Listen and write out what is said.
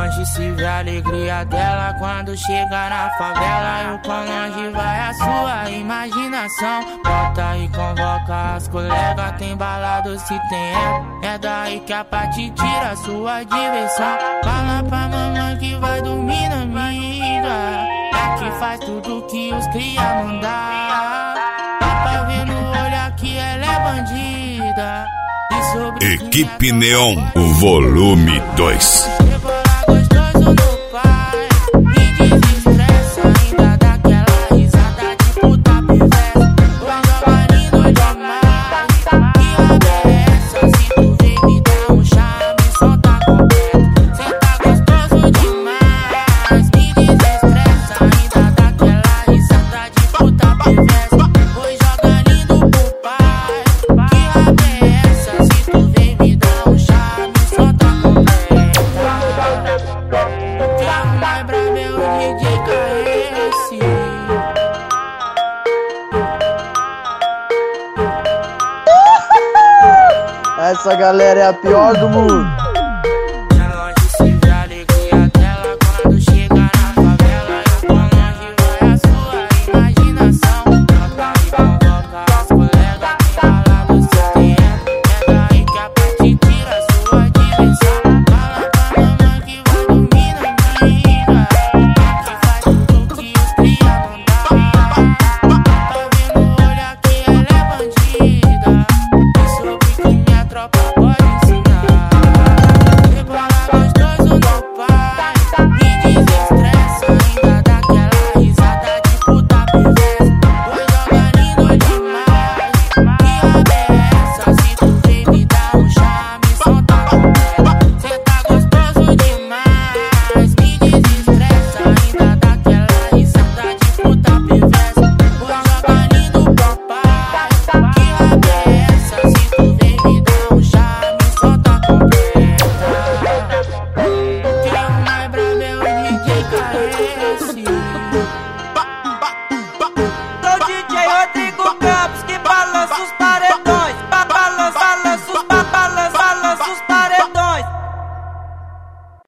longe se vê a alegria dela quando chega na favela. E o quão longe vai a sua imaginação. Bota e convoca as colegas, tem balado se tem é daí que a Paty tira a sua diversão. Fala pra mamãe que vai dormir na amiga, é que faz tudo que os cria mandar. Dá pra ver no olhar que ela é bandida. Equipe Neon, o volume 2. Essa galera é a pior do mundo.